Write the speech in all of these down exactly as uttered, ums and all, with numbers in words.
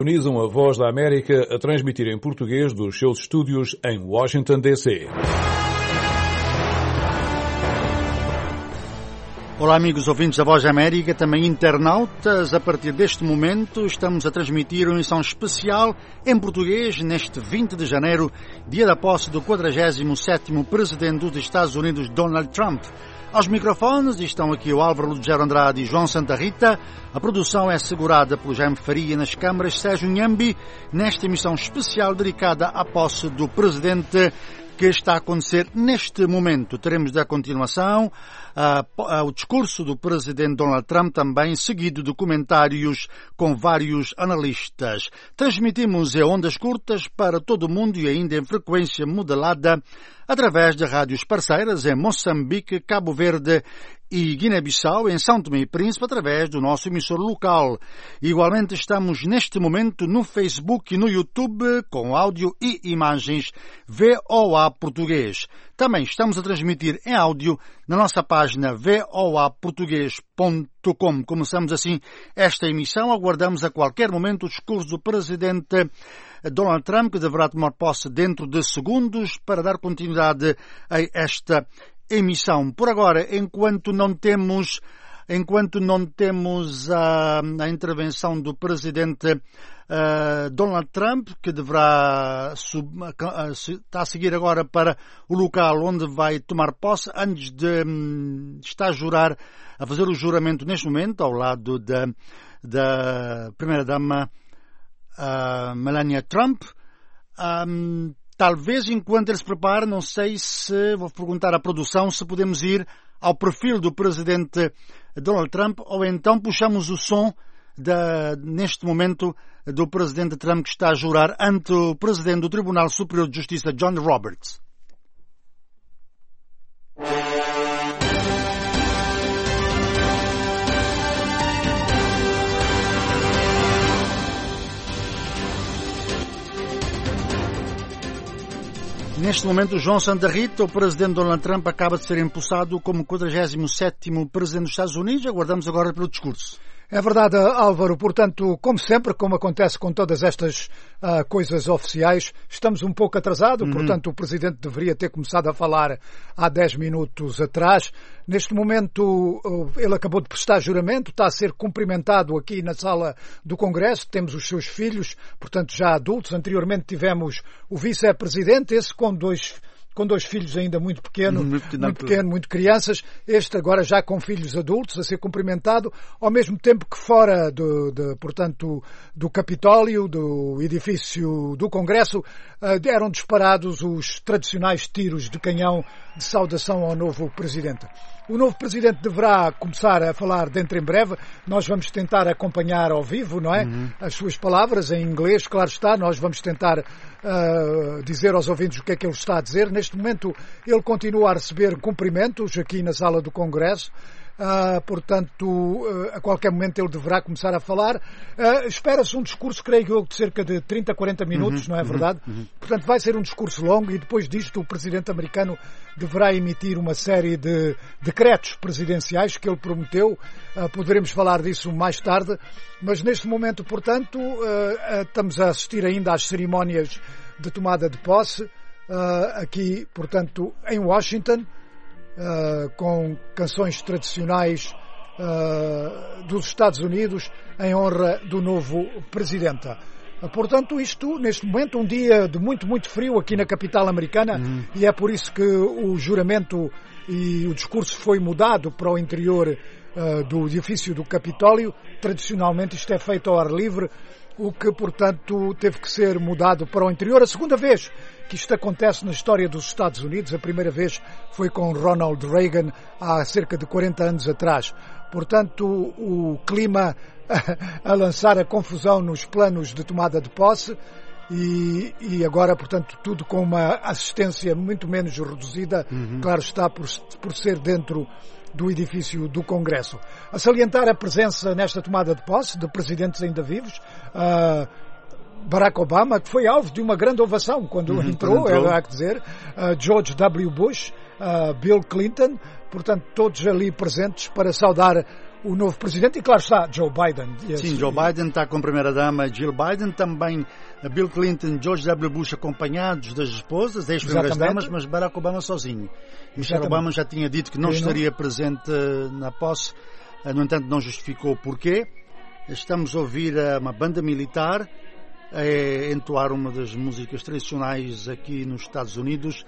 Sintonizam a Voz da América a transmitir em português dos seus estúdios em Washington, D C Olá amigos ouvintes da Voz da América, também internautas. A partir deste momento estamos a transmitir uma emissão especial em português neste vinte de janeiro, dia da posse do quadragésimo sétimo Presidente dos Estados Unidos, Donald Trump. Aos microfones estão aqui o Álvaro Lugero Andrade e João Santa Rita. A produção é assegurada pelo Jaime Faria, nas câmaras Sérgio Nhambi, nesta emissão especial dedicada à posse do Presidente que está a acontecer neste momento. Teremos da continuação uh, uh, o discurso do Presidente Donald Trump, também seguido de comentários com vários analistas. Transmitimos em ondas curtas para todo o mundo e ainda em frequência modelada através de rádios parceiras em Moçambique, Cabo Verde e Guiné-Bissau, em São Tomé e Príncipe, através do nosso emissor local. Igualmente estamos neste momento no Facebook e no YouTube com áudio e imagens V O A Português. Também estamos a transmitir em áudio na nossa página v o a português ponto com. Começamos assim esta emissão. Aguardamos a qualquer momento o discurso do Presidente Donald Trump, que deverá tomar posse dentro de segundos, para dar continuidade a esta emissão. Por agora, enquanto não temos, enquanto não temos a, a intervenção do Presidente uh, Donald Trump, que deverá sub, uh, está a seguir agora para o local onde vai tomar posse, antes de um, estar a jurar, a fazer o juramento neste momento, ao lado da, da Primeira-Dama Uh, Melania Trump. Um, talvez enquanto ele se prepara, não sei se, vou perguntar à produção se podemos ir ao perfil do Presidente Donald Trump, ou então puxamos o som da, neste momento do Presidente Trump, que está a jurar ante o Presidente do Tribunal Superior de Justiça, John Roberts. Neste momento, João Santa Rita, o Presidente Donald Trump, acaba de ser empossado como quadragésimo sétimo Presidente dos Estados Unidos. Aguardamos agora pelo discurso. É verdade, Álvaro. Portanto, como sempre, como acontece com todas estas uh, coisas oficiais, estamos um pouco atrasados. Uhum. Portanto, o Presidente deveria ter começado a falar há dez minutos atrás. Neste momento, uh, ele acabou de prestar juramento, está a ser cumprimentado aqui na sala do Congresso. Temos os seus filhos, portanto, já adultos. Anteriormente tivemos o Vice-Presidente, esse com dois com dois filhos ainda muito pequenos, muito, muito pequeno, muito crianças, este agora já com filhos adultos a ser cumprimentado, ao mesmo tempo que fora do, de, portanto, do Capitólio, do edifício do Congresso, eram disparados os tradicionais tiros de canhão de saudação ao novo Presidente. O novo Presidente deverá começar a falar dentro em breve. Nós vamos tentar acompanhar ao vivo, não é? Uhum. As suas palavras em inglês, claro está. Nós vamos tentar uh, dizer aos ouvintes o que é que ele está a dizer. Neste momento, ele continua a receber cumprimentos aqui na sala do Congresso. Uh, portanto, uh, a qualquer momento ele deverá começar a falar. Uh, espera-se um discurso, creio eu, de cerca de trinta, quarenta minutos, uhum, não é verdade? Uhum, uhum. Portanto, vai ser um discurso longo e depois disto o Presidente americano deverá emitir uma série de decretos presidenciais que ele prometeu. Uh, poderemos falar disso mais tarde, mas neste momento, portanto, uh, uh, estamos a assistir ainda às cerimónias de tomada de posse, uh, aqui, portanto, em Washington. Uh, com canções tradicionais uh, dos Estados Unidos em honra do novo Presidente. Uh, portanto, isto, neste momento, um dia de muito, muito frio aqui na capital americana, uhum. E é por isso que o juramento e o discurso foi mudado para o interior uh, do edifício do Capitólio. Tradicionalmente isto é feito ao ar livre, o que, portanto, teve que ser mudado para o interior. A segunda vez que isto acontece na história dos Estados Unidos, a primeira vez foi com Ronald Reagan há cerca de quarenta anos atrás. Portanto, o, o clima a, a lançar a confusão nos planos de tomada de posse e, e agora, portanto, tudo com uma assistência muito menos reduzida, uhum. Claro está, por, por ser dentro do edifício do Congresso. A salientar a presença nesta tomada de posse de presidentes ainda vivos, uh, Barack Obama, que foi alvo de uma grande ovação quando uhum, entrou, quando entrou. É há que dizer, uh, George W. Bush, uh, Bill Clinton, portanto todos ali presentes para saudar o novo presidente e, claro está, Joe Biden. Sim, Joe Biden está com a primeira-dama Jill Biden, também Bill Clinton e George W. Bush acompanhados das esposas, ex-primeiras-damas, mas Barack Obama sozinho. Michelle Obama já tinha dito que não estaria presente na posse, no entanto não justificou o porquê. Estamos a ouvir uma banda militar a entoar uma das músicas tradicionais aqui nos Estados Unidos.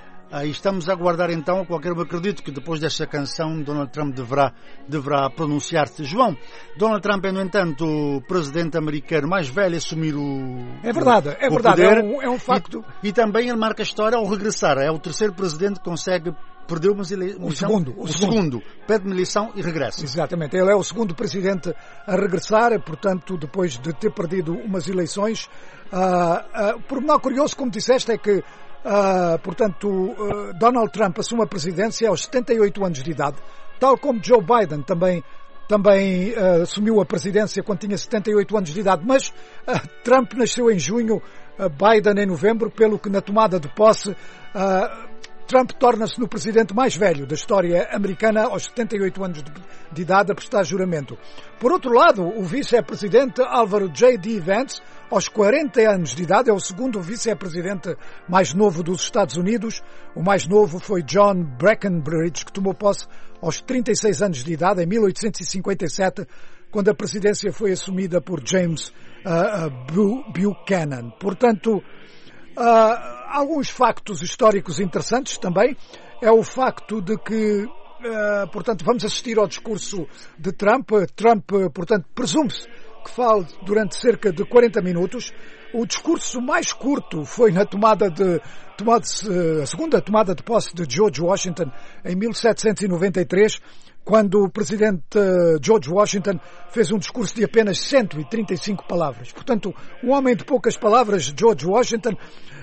E estamos a aguardar então, qualquer um acredito que depois desta canção Donald Trump deverá, deverá pronunciar-se. João, Donald Trump é, no entanto, o presidente americano mais velho a assumir o É verdade, é o verdade, poder, é um, é um facto. E, e também ele marca a história ao regressar. É o terceiro presidente que consegue perder uma eleição. O segundo. O, o segundo. segundo. Pede uma eleição e regressa. Exatamente. Ele é o segundo presidente a regressar, portanto, depois de ter perdido umas eleições. Uh, uh, por menor curioso, como disseste, é que Uh, portanto, uh, Donald Trump assume a presidência aos setenta e oito anos de idade, tal como Joe Biden também, também uh, assumiu a presidência quando tinha setenta e oito anos de idade, mas uh, Trump nasceu em junho, uh, Biden em novembro, pelo que na tomada de posse uh, Trump torna-se no presidente mais velho da história americana aos setenta e oito anos de idade a prestar juramento. Por outro lado, o vice-presidente Álvaro J D Vance, aos quarenta anos de idade, é o segundo vice-presidente mais novo dos Estados Unidos. O mais novo foi John Breckinridge, que tomou posse aos trinta e seis anos de idade, em mil oitocentos e cinquenta e sete, quando a presidência foi assumida por James uh, uh, Buchanan. Portanto, Uh, alguns factos históricos interessantes também é o facto de que, uh, portanto, vamos assistir ao discurso de Trump. Trump, portanto, presume-se que fale durante cerca de quarenta minutos. O discurso mais curto foi na tomada de, tomada, a segunda tomada de posse de George Washington em mil setecentos e noventa e três, quando o presidente George Washington fez um discurso de apenas cento e trinta e cinco palavras. Portanto, um homem de poucas palavras, George Washington.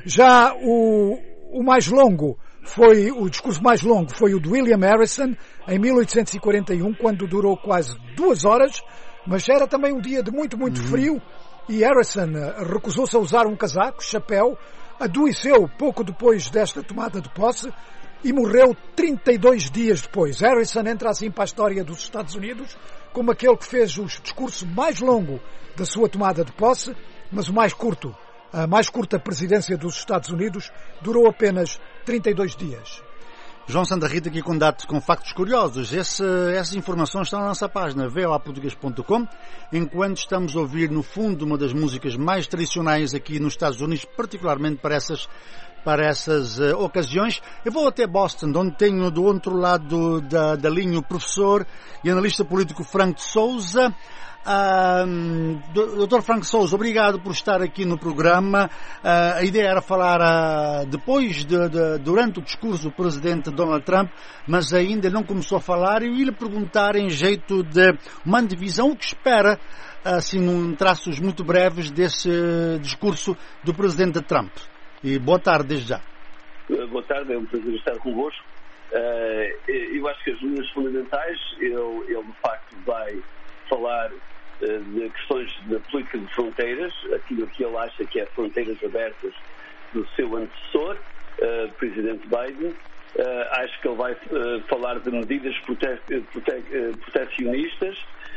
Já o, o mais longo foi, o discurso mais longo foi o de William Harrison, em mil oitocentos e quarenta e um, quando durou quase duas horas, mas era também um dia de muito, muito frio, e Harrison recusou-se a usar um casaco, chapéu, adoeceu pouco depois desta tomada de posse, e morreu trinta e dois dias depois. Harrison entra assim para a história dos Estados Unidos como aquele que fez o discurso mais longo da sua tomada de posse, mas o mais curto. A mais curta presidência dos Estados Unidos durou apenas trinta e dois dias. João Santa Rita aqui com dados, com factos curiosos. Esse, essas informações estão na nossa página v o a português ponto com. Enquanto estamos a ouvir, no fundo, uma das músicas mais tradicionais aqui nos Estados Unidos, particularmente para essas para essas uh, ocasiões. Eu vou até Boston, onde tenho do outro lado da, da linha o professor e analista político Franco Sousa. Uh, doutor Franco Sousa, obrigado por estar aqui no programa. Uh, a ideia era falar uh, depois, de, de, durante o discurso do presidente Donald Trump, mas ainda não começou a falar. Eu ia lhe perguntar, em jeito de uma divisão, o que espera, assim, em traços muito breves, desse discurso do presidente Trump. E boa tarde, desde já. Boa tarde, é um prazer estar convosco. Uh, eu acho que as linhas fundamentais, ele, ele de facto vai falar uh, de questões da política de fronteiras, aquilo que ele acha que é fronteiras abertas do seu antecessor, uh, Presidente Biden. Uh, acho que ele vai uh, falar de medidas prote prote protecionistas,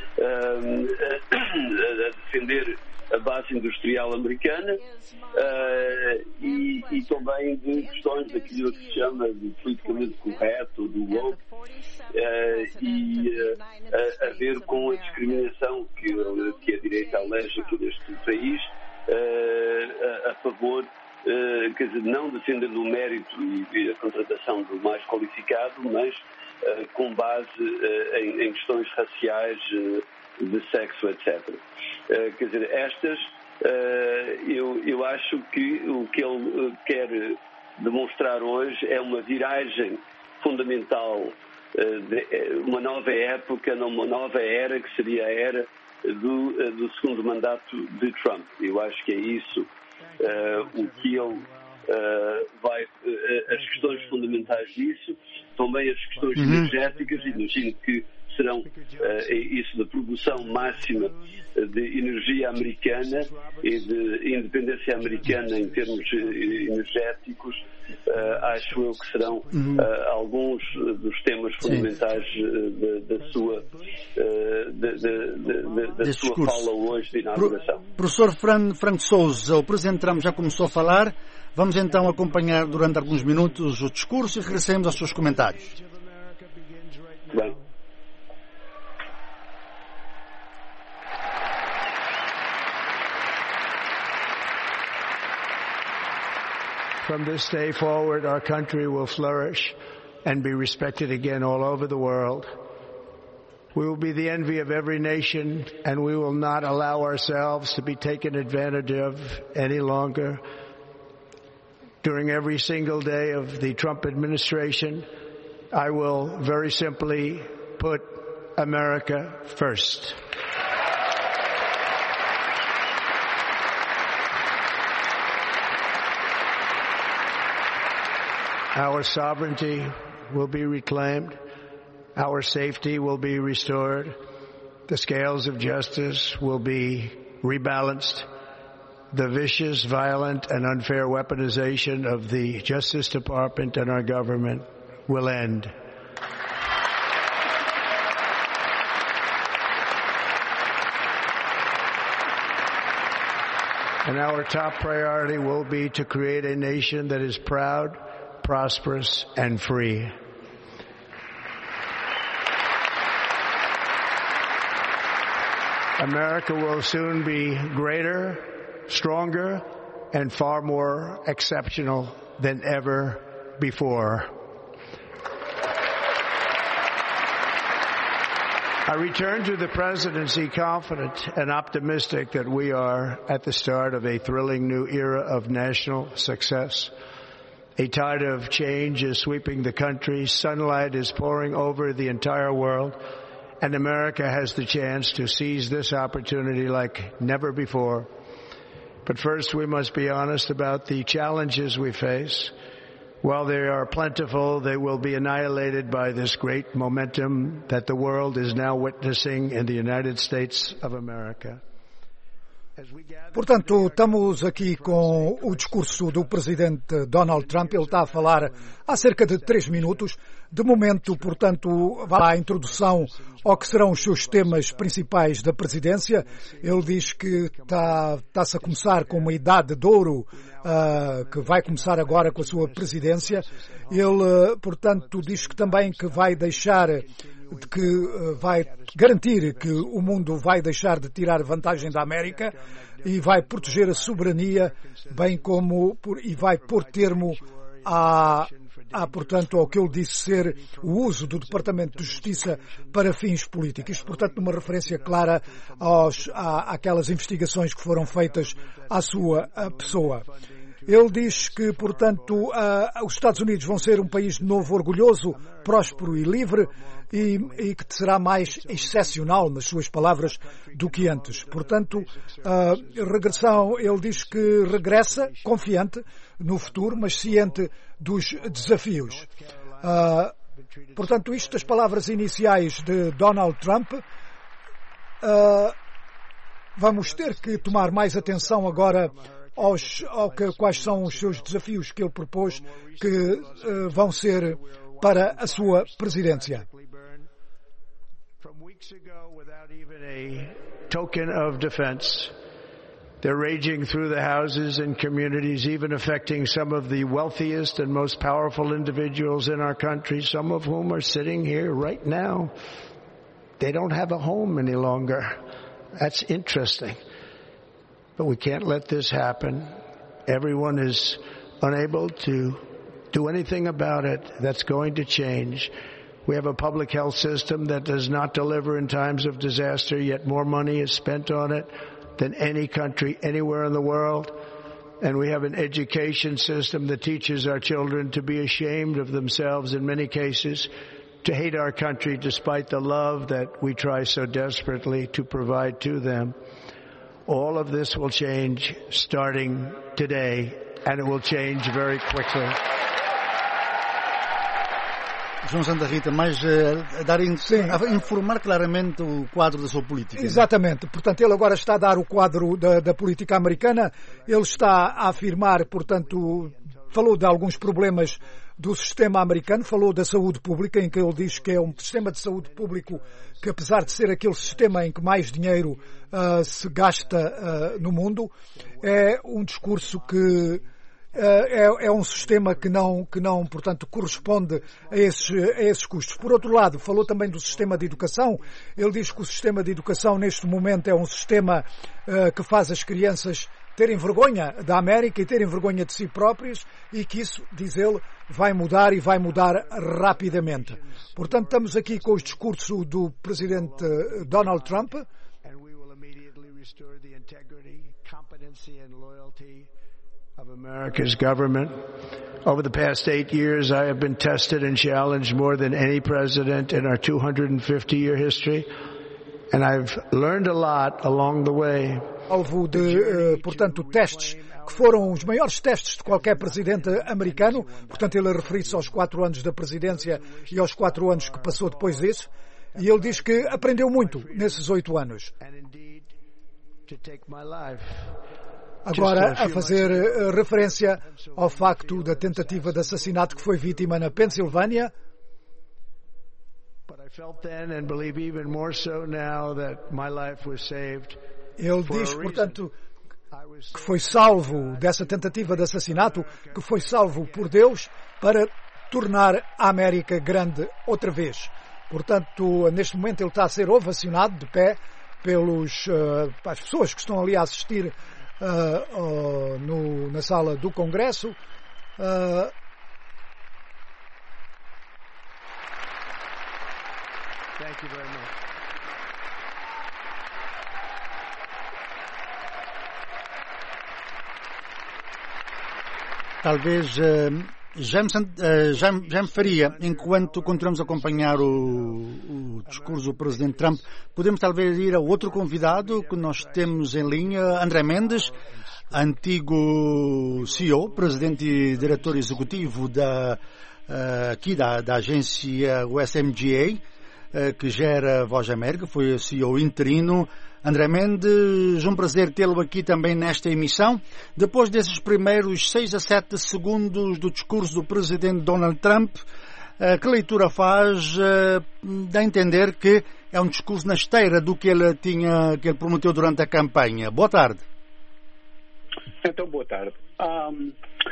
uh, a defender a base industrial americana uh, e, e também de questões daquilo que se chama de politicamente correto, do woke, uh, e uh, a, a ver com a discriminação que, que a direita alege aqui neste país uh, a, a favor, uh, quer dizer, não defendendo o mérito e a contratação do mais qualificado, mas uh, com base uh, em, em questões raciais, uh, de sexo, etcétera. Uh, quer dizer, estas, uh, eu, eu acho que o que ele uh, quer demonstrar hoje é uma viragem fundamental, uh, de, uma nova época, uma nova era, que seria a era do, uh, do segundo mandato de Trump. Eu acho que é isso uh, o que ele uh, vai, uh, as questões fundamentais disso, também as questões energéticas. Imagino que serão uh, isso da produção máxima de energia americana e de independência americana em termos energéticos, uh, acho eu que serão uh, alguns dos temas fundamentais uh, da, da sua, uh, da, da, da, da sua fala hoje de inauguração. Pro, professor Fran, Franco Sousa, o Presidente Trump já começou a falar. Vamos então acompanhar durante alguns minutos o discurso e regressemos aos seus comentários. Bem. From this day forward, our country will flourish and be respected again all over the world. We will be the envy of every nation, and we will not allow ourselves to be taken advantage of any longer. During every single day of the Trump administration, I will very simply put America first. Our sovereignty will be reclaimed. Our safety will be restored. The scales of justice will be rebalanced. The vicious, violent, and unfair weaponization of the Justice Department and our government will end. And our top priority will be to create a nation that is proud, prosperous, and free. America will soon be greater, stronger, and far more exceptional than ever before. I return to the presidency confident and optimistic that we are at the start of a thrilling new era of national success. A tide of change is sweeping the country. Sunlight is pouring over the entire world. And America has the chance to seize this opportunity like never before. But first, we must be honest about the challenges we face. While they are plentiful, they will be annihilated by this great momentum that the world is now witnessing in the United States of America. Portanto, estamos aqui com o discurso do presidente Donald Trump. Ele está a falar há cerca de três minutos. De momento, portanto, vai à introdução ao que serão os seus temas principais da presidência. Ele diz que está, está-se a começar com uma idade de ouro, uh, que vai começar agora com a sua presidência. Ele, portanto, diz que também que vai deixar... de que uh, vai garantir que o mundo vai deixar de tirar vantagem da América e vai proteger a soberania, bem como por, e vai pôr termo a, a, portanto, ao que ele disse ser o uso do Departamento de Justiça para fins políticos. Isto, portanto, numa referência clara aos, à, àquelas investigações que foram feitas à sua à pessoa. Ele diz que, portanto, uh, os Estados Unidos vão ser um país de novo orgulhoso, próspero e livre e, e que será mais excepcional, nas suas palavras, do que antes. Portanto, uh, regressão, ele diz que regressa confiante no futuro, mas ciente dos desafios. Uh, portanto, isto das palavras iniciais de Donald Trump. Uh, vamos ter que tomar mais atenção agora Aos, ao que, quais são os seus desafios que ele propôs que uh, vão ser para a sua presidência. Token of defense. They're raging through the houses and communities, even affecting some of the wealthiest and most powerful individuals in our country, some of whom are sitting here right now. They don't have a home any longer. That's interesting. But we can't let this happen. Everyone is unable to do anything about it. That's going to change. We have a public health system that does not deliver in times of disaster, yet more money is spent on it than any country anywhere in the world. And we have an education system that teaches our children to be ashamed of themselves in many cases, to hate our country despite the love that we try so desperately to provide to them. All of this will change starting today, and it will change very quickly. João Santa Rita, mas uh, a, dar in, a informar claramente o quadro da sua política. Exatamente. Portanto, ele agora está a dar o quadro da, da política americana. Ele está a afirmar, portanto, falou de alguns problemas do sistema americano, falou da saúde pública, em que ele diz que é um sistema de saúde público que, apesar de ser aquele sistema em que mais dinheiro uh, se gasta uh, no mundo, é um discurso que É, é um sistema que não, que não, portanto, corresponde a esses, a esses custos. Por outro lado, falou também do sistema de educação. Ele diz que o sistema de educação, neste momento, é um sistema uh, que faz as crianças terem vergonha da América e terem vergonha de si próprias e que isso, diz ele, vai mudar e vai mudar rapidamente. Portanto, estamos aqui com o discurso do presidente Donald Trump. Of America's government. Over the past eight years, I have been tested and challenged more than any president in our two hundred fifty year history, and I've learned a lot along the way. Alvo de, portanto, testes que foram os maiores testes de qualquer presidente americano. Portanto, ele refere-se aos quatro anos da presidência e aos quatro anos que passou depois disso. E ele diz que aprendeu muito nesses oito anos. Agora, a fazer uh, referência ao facto da tentativa de assassinato que foi vítima na Pensilvânia. Ele diz, portanto, que foi salvo dessa tentativa de assassinato, que foi salvo por Deus para tornar a América grande outra vez. Portanto, neste momento ele está a ser ovacionado de pé pelos, uh, as pessoas que estão ali a assistir Uh, uh, no, na sala do Congresso. Uh, Thank you very much. Talvez uh, já, me, uh, já, já me faria, enquanto continuamos a acompanhar o, o discurso do Presidente Trump, podemos talvez ir a outro convidado que nós temos em linha, André Mendes, antigo C E O, Presidente e Diretor Executivo da, uh, aqui da, da agência U S M G A, uh, que gera Voz América, foi C E O interino. André Mendes, um prazer tê-lo aqui também nesta emissão. Depois desses primeiros seis a sete segundos do discurso do Presidente Donald Trump, que leitura faz? Dá a entender que é um discurso na esteira do que ele tinha, que ele prometeu durante a campanha. Boa tarde. Então, boa tarde. Um,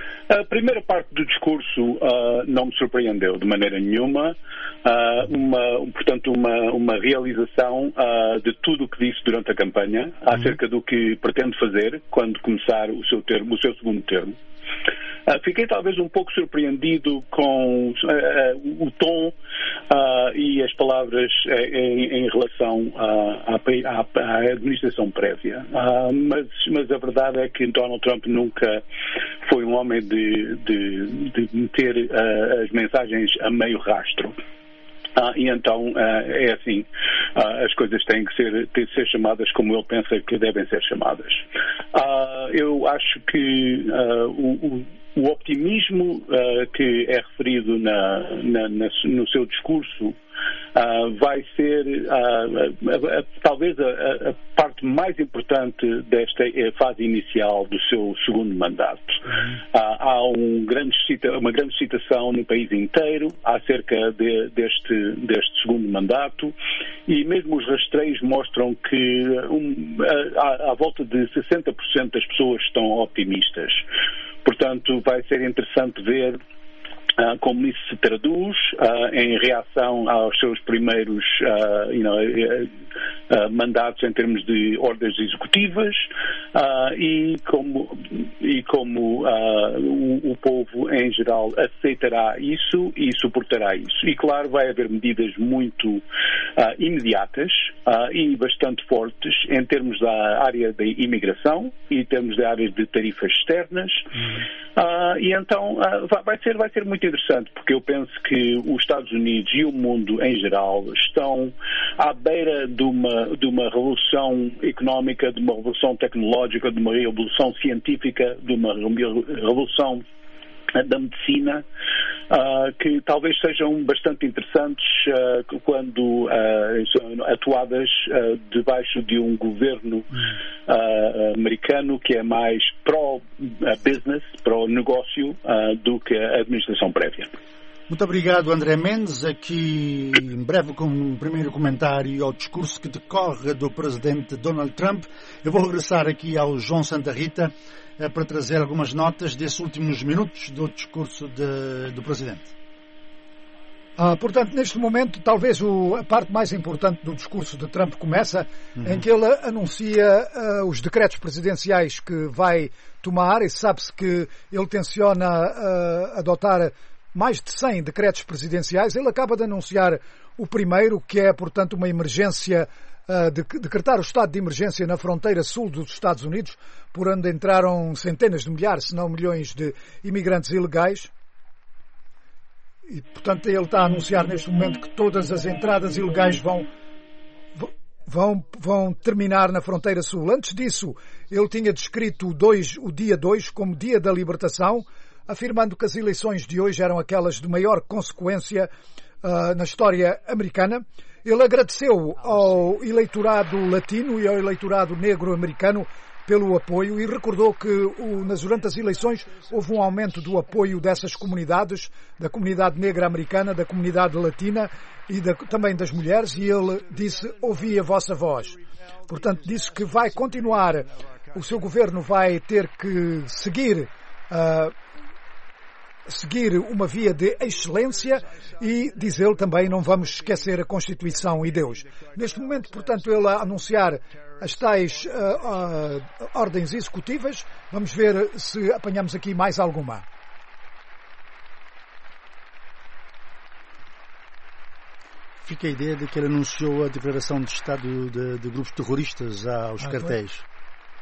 a primeira parte do discurso uh, não me surpreendeu de maneira nenhuma. Uh, uma, portanto, uma, uma realização uh, de tudo o que disse durante a campanha, uhum. acerca do que pretende fazer quando começar o seu, termo, o seu segundo termo. Uh, fiquei talvez um pouco surpreendido com uh, uh, o tom uh, e as palavras uh, em, em relação uh, à, à, à administração prévia. Uh, mas, mas a verdade é que Donald Trump nunca foi um homem de, de, de meter uh, as mensagens a meio rastro. Ah, e então uh, é assim, uh, as coisas têm que ser, têm que ser chamadas como ele pensa que devem ser chamadas. Uh, eu acho que uh, o, o, o optimismo uh, que é referido na, na, na, no seu discurso Uh, vai ser uh, a, a, talvez a, a parte mais importante desta fase inicial do seu segundo mandato. Uh, há um grande cita, uma grande citação no país inteiro acerca de, deste, deste segundo mandato e mesmo os rastreios mostram que um, à, à volta de sessenta por cento das pessoas estão optimistas. Portanto, vai ser interessante ver Uh, como isso se traduz uh, em reação aos seus primeiros uh, you know, uh, uh, mandatos em termos de ordens executivas uh, e como, e como uh, o, o povo em geral aceitará isso e suportará isso. E claro, vai haver medidas muito uh, imediatas uh, e bastante fortes em termos da área da imigração e em termos da área de tarifas externas. Uh, e então uh, vai, ser, vai ser muito interessante, porque eu penso que os Estados Unidos e o mundo em geral estão à beira de uma, de uma revolução económica, de uma revolução tecnológica, de uma revolução científica, de uma revolução da medicina, uh, que talvez sejam bastante interessantes uh, quando uh, atuadas uh, debaixo de um governo uh, americano que é mais pró-business, pró-negócio, uh, do que a administração prévia. Muito obrigado, André Mendes. Aqui, em breve, com um primeiro comentário ao discurso que decorre do presidente Donald Trump. Eu vou regressar aqui ao João Santa Rita eh, para trazer algumas notas desses últimos minutos do discurso de, do presidente. Ah, portanto, neste momento, talvez o, a parte mais importante do discurso de Trump começa, uhum. em que ele anuncia uh, os decretos presidenciais que vai tomar, e sabe-se que ele tenciona uh, adotar mais de cem decretos presidenciais. Ele acaba de anunciar o primeiro, que é, portanto, uma emergência, uh, de, decretar o estado de emergência na fronteira sul dos Estados Unidos, por onde entraram centenas de milhares, se não milhões de imigrantes ilegais. E, portanto, ele está a anunciar neste momento que todas as entradas ilegais vão, vão, vão terminar na fronteira sul. Antes disso, ele tinha descrito dois, o dia dois como dia da libertação, afirmando que as eleições de hoje eram aquelas de maior consequência uh, na história americana. Ele agradeceu ao eleitorado latino e ao eleitorado negro americano pelo apoio e recordou que o, nas, durante as eleições houve um aumento do apoio dessas comunidades, da comunidade negra americana, da comunidade latina e da, também das mulheres, e ele disse: ouvi a vossa voz. Portanto, disse que vai continuar, o seu governo vai ter que seguir uh, seguir uma via de excelência e, diz ele também, não vamos esquecer a Constituição e Deus. Neste momento, portanto, ele a anunciar as tais uh, uh, ordens executivas. Vamos ver se apanhamos aqui mais alguma. Fica a ideia de que ele anunciou a declaração de estado de, de grupos terroristas aos ah, cartéis. Foi?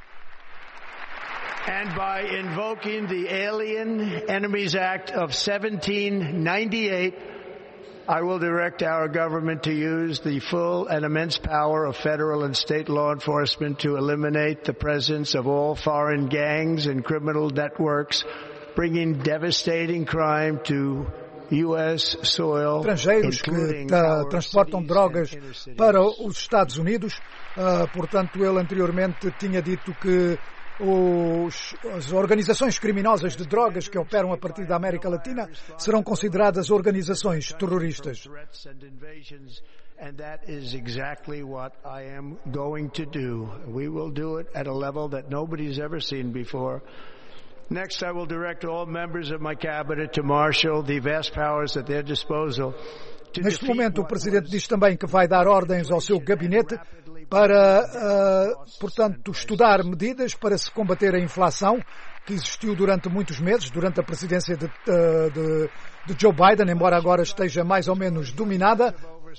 And by invoking the Alien Enemies Act of seventeen ninety-eight, I will direct our government to use the full and immense power of federal and state law enforcement to eliminate the presence of all foreign gangs and criminal networks, bringing devastating crime to U S soil. Estrangeiros que ta, transportam drogas para os Estados Unidos. Uh, portanto, ele anteriormente tinha dito que Os, as organizações criminosas de drogas que operam a partir da América Latina serão consideradas organizações terroristas. And that is exactly what I am going to do. We will do it at a level that nobody's ever seen before. Next, I will direct all members of my cabinet to marshal the vast powers at their disposal. Neste momento, o Presidente diz também que vai dar ordens ao seu gabinete para, uh, portanto, estudar medidas para se combater a inflação que existiu durante muitos meses, durante a presidência de, uh, de, de Joe Biden, embora agora esteja mais ou menos dominada.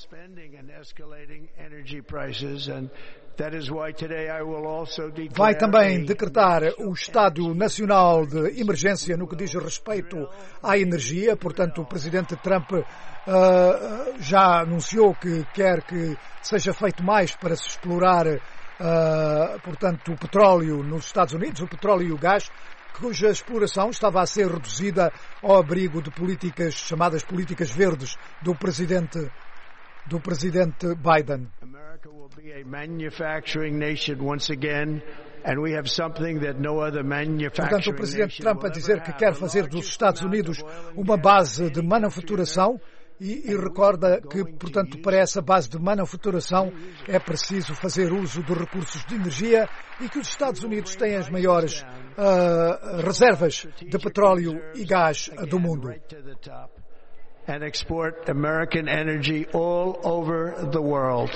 Vai também decretar o Estado Nacional de Emergência no que diz respeito à energia. Portanto, o Presidente Trump uh, já anunciou que quer que seja feito mais para se explorar, uh, portanto, o petróleo nos Estados Unidos, o petróleo e o gás, cuja exploração estava a ser reduzida ao abrigo de políticas chamadas políticas verdes do Presidente do Presidente Biden. America will be a manufacturing nation once again, and we have something that no other manufacturing. Portanto, o Presidente Trump a dizer que quer fazer dos Estados Unidos uma base de manufaturação e, e recorda que, portanto, para essa base de manufaturação é preciso fazer uso de recursos de energia e que os Estados Unidos têm as maiores uh, reservas de petróleo e gás do mundo. And export American energy all over the world.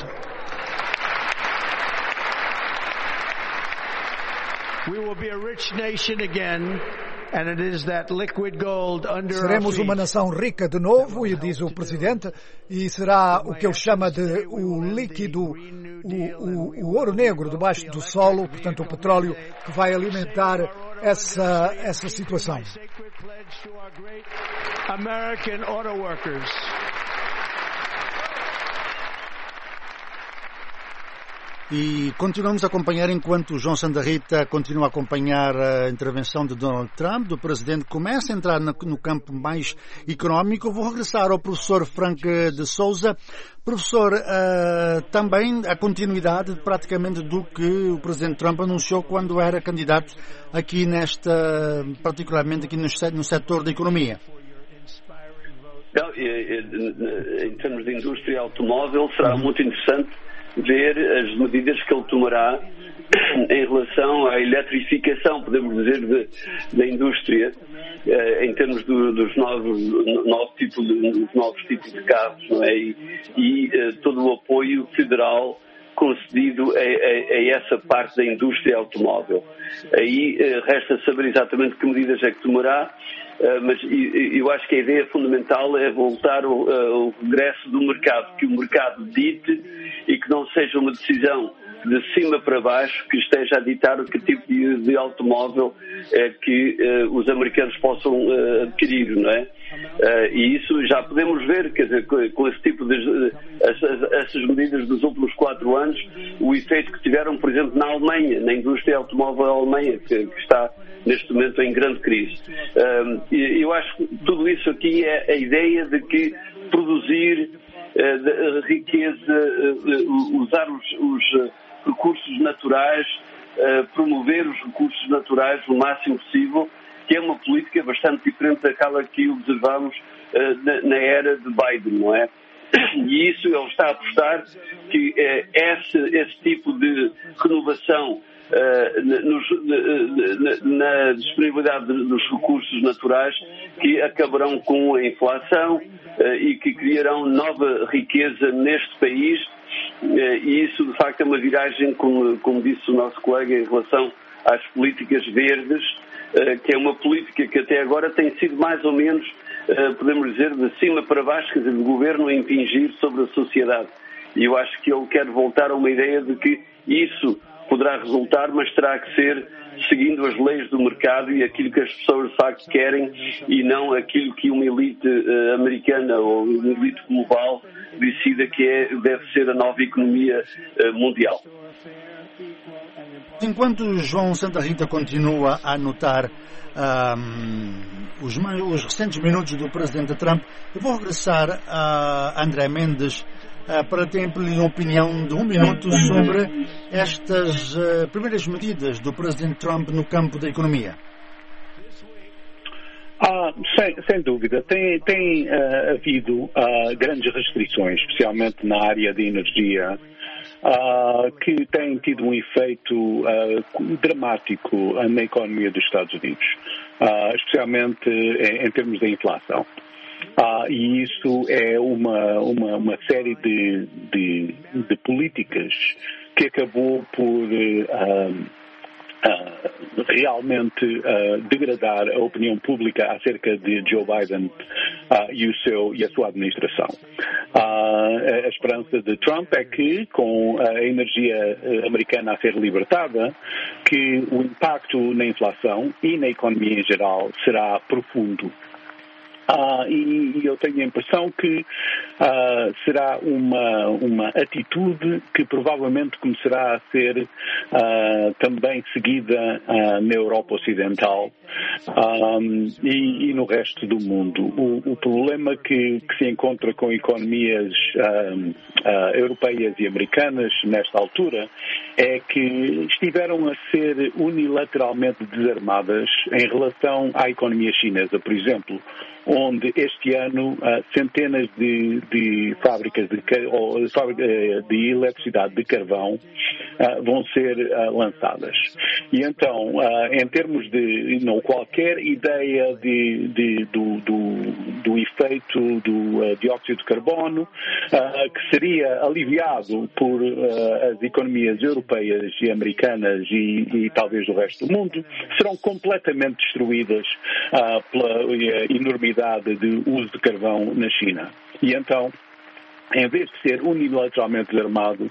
We will be a rich nation again, and it is that liquid gold under our feet. Seremos uma nação rica de novo, e diz o Presidente, e será o que ele chama de o líquido, o, o, o ouro negro debaixo do solo, portanto o petróleo, que vai alimentar essa, essa situação. American auto workers. E continuamos a acompanhar, enquanto o João Santa Rita continua a acompanhar a intervenção de Donald Trump, do presidente, começa a entrar no campo mais económico. Vou regressar ao professor Frank de Souza. Professor, uh, também a continuidade praticamente do que o presidente Trump anunciou quando era candidato aqui nesta, particularmente aqui no, no setor da economia. Não, em termos de indústria automóvel, será muito interessante ver as medidas que ele tomará em relação à eletrificação, podemos dizer, de, da indústria, eh, em termos do, dos novos, novos, tipos de, dos novos tipos de carros, não é? E, e eh, todo o apoio federal concedido a, a, a essa parte da indústria automóvel. Aí eh, resta saber exatamente que medidas é que tomará, eh, mas e, eu acho que a ideia fundamental é voltar ao, ao regresso do mercado, que o mercado dite e que não seja uma decisão de cima para baixo que esteja a ditar o que tipo de, de automóvel é que uh, os americanos possam uh, adquirir, não é? Uh, e isso já podemos ver, quer dizer, com, com esse tipo de uh, essas, essas medidas dos últimos quatro anos, o efeito que tiveram, por exemplo, na Alemanha, na indústria automóvel Alemanha, que, que está neste momento em grande crise. Uh, e eu acho que tudo isso aqui é a ideia de que produzir uh, de, riqueza, uh, usar os, os recursos naturais, uh, promover os recursos naturais o máximo possível, que é uma política bastante diferente daquela que observamos uh, na, na era de Biden, não é? E isso ele está a apostar que uh, esse, esse tipo de renovação uh, nos, uh, na, na disponibilidade dos recursos naturais que acabarão com a inflação uh, e que criarão nova riqueza neste país. E isso, de facto, é uma viragem, como, como disse o nosso colega, em relação às políticas verdes, que é uma política que até agora tem sido mais ou menos, podemos dizer, de cima para baixo, quer dizer, do governo a impingir sobre a sociedade. E eu acho que ele quer voltar a uma ideia de que isso poderá resultar, mas terá que ser seguindo as leis do mercado e aquilo que as pessoas de facto querem e não aquilo que uma elite uh, americana ou uma elite global decida que é, deve ser a nova economia uh, mundial. Enquanto João Santa Rita continua a anotar um, os, os recentes minutos do presidente Trump, eu vou regressar a André Mendes Uh, para ter-lhe uma opinião de um minuto sobre estas uh, primeiras medidas do presidente Trump no campo da economia. Ah, sem, sem dúvida. Tem, tem uh, havido uh, grandes restrições, especialmente na área de energia, uh, que têm tido um efeito uh, dramático na economia dos Estados Unidos, uh, especialmente em, em termos da inflação. Ah, e isso é uma, uma, uma série de, de, de políticas que acabou por uh, uh, realmente uh, degradar a opinião pública acerca de Joe Biden uh, e, o seu, e a sua administração. Uh, a esperança de Trump é que, com a energia americana a ser libertada, que o impacto na inflação e na economia em geral será profundo. Ah, e, e eu tenho a impressão que ah, será uma, uma atitude que provavelmente começará a ser ah, também seguida ah, na Europa Ocidental ah, e, e no resto do mundo. O, o problema que, que se encontra com economias ah, ah, europeias e americanas nesta altura é que estiveram a ser unilateralmente desarmadas em relação à economia chinesa, por exemplo, onde este ano uh, centenas de, de fábricas de, ou, de eletricidade de carvão uh, vão ser uh, lançadas. E então, uh, em termos de não, qualquer ideia de, de, do, do, do efeito do uh, dióxido de carbono, uh, que seria aliviado por uh, as economias europeias e americanas e, e talvez do resto do mundo, serão completamente destruídas uh, pela uh, enormidade de uso de carvão na China. E então, em vez de ser unilateralmente desarmado,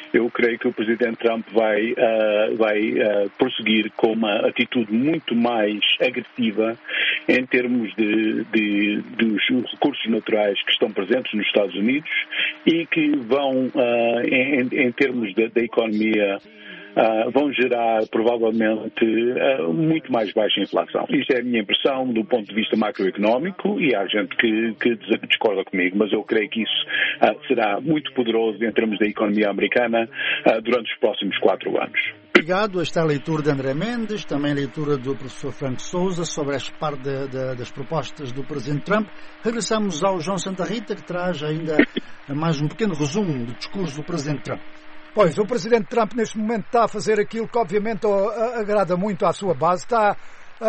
eu creio que o Presidente Trump vai, uh, vai uh, prosseguir com uma atitude muito mais agressiva em termos de, de, dos recursos naturais que estão presentes nos Estados Unidos e que vão, uh, em, em termos da economia, Uh, vão gerar provavelmente uh, muito mais baixa inflação. Isto é a minha impressão do ponto de vista macroeconómico e há gente que, que discorda comigo, mas eu creio que isso uh, será muito poderoso em termos da economia americana uh, durante os próximos quatro anos. Obrigado. Esta é a leitura de André Mendes, também a leitura do professor Franco Sousa sobre esta parte de, de, das propostas do Presidente Trump. Regressamos ao João Santa Rita, que traz ainda mais um pequeno resumo do discurso do Presidente Trump. Pois, o Presidente Trump neste momento está a fazer aquilo que obviamente agrada muito à sua base, está